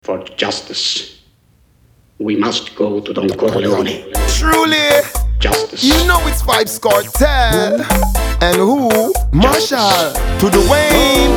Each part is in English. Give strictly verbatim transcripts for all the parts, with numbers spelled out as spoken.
For justice, we must go to Don Corleone. Truly, Justice. you know it's Vybz Kartel. And who? Marshall to the Wayne.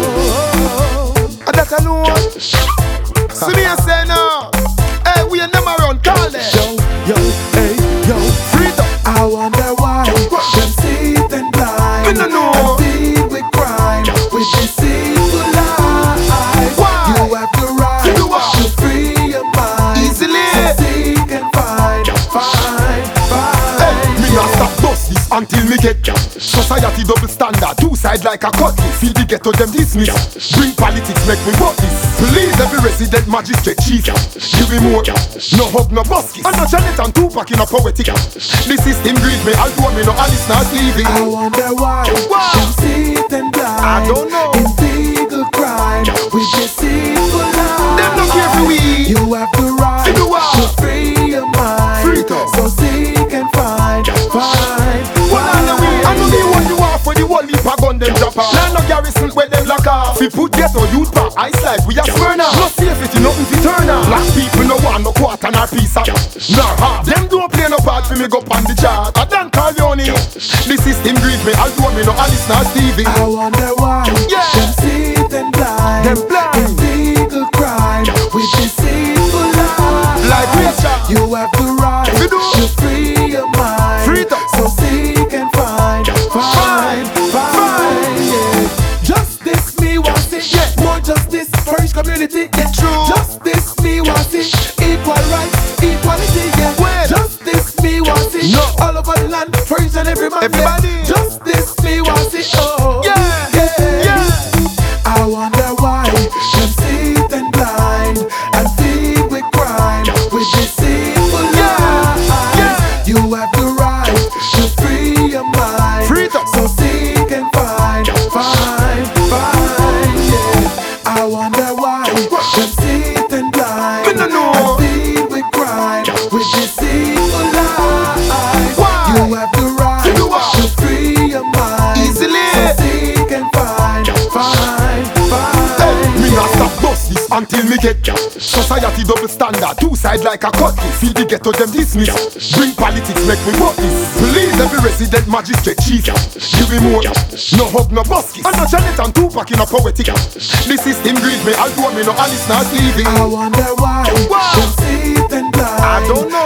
And that alone. Justice. See me and say no. Hey, we ain't never run, call it. Yo, yo, hey, yo, Freedom. I wonder why them sit and blind Me no know. and feed with crime, with deceitful lies. Why? You have the right To do what? to free your mind. Easily. So seek and find, find, Hey, find. me not stop bust this until me get Justice. society double standard, two side like a cutlass. Feel the ghetto them dismiss. Justice. Bring politics, make me vote this. Please every resident magistrate chief. Justice. Give me more. Justice. No hug, no buskis. And no Janet and Tupac in a poetic. Justice. The system greed me, I'll do me no Alice not leaving. I wonder why Why? them sit and blind I don't know. in legal crime, Justice. with deceitful lies. Them no care for we. You have the right To do what? to free your mind. Free it up. So seek and find, Justice. find, Well, I know we, I know me what you want for the whole heap of gun them drop off. Land no garrison where them lock off. We put ghetto youth back, ice like we are burner. No safety, nothing fi turn off. Black people no want no quarter nor piece of Justice. nor half. Them don't play no part for me go on the chart. I done Corleone. Justice. The system greed me, I'll do me no Alice nor Stevie. I wonder why Yeah. them sit and blind Them blind. in legal crime, Justice. with deceitful lies. Like Rachel. You have the right We do. to free your mind. Free it up. So seek and find, Justice. find, find, yeah. Justice me wants it, Yeah. more justice for each community, yeah. True. Justice me wants it, equal rights, equality, yeah. Well. Justice me wants it, No. all over the land for each and every man, yeah. Everybody. Justice me wants it, oh Yeah. yeah. Yeah. I wonder why them sit and blind and feed with crime, with deceitful lies. Yeah. You have the right to free your mind. Free it up. So seek and find, find, find, yeah. I wonder why them sit and blind Me no know. and feed with crime, with deceitful lies. Why? You have the right To do what? to free your mind. Easily. So seek and find, find, find. Hey, me not stop bust this until me get Justice. society double standard, two side like a cutlass. Feel the ghetto them dismiss. Justice. Bring politics, make me vote this. Please every resident magistrate chief. Justice. Give me more. Justice. No hug, no buskis. And no Janet and Tupac in a poetic. Justice. The system greed me, I'll do me no Alice nor Stevie. I wonder why Why? them sit and blind I don't know.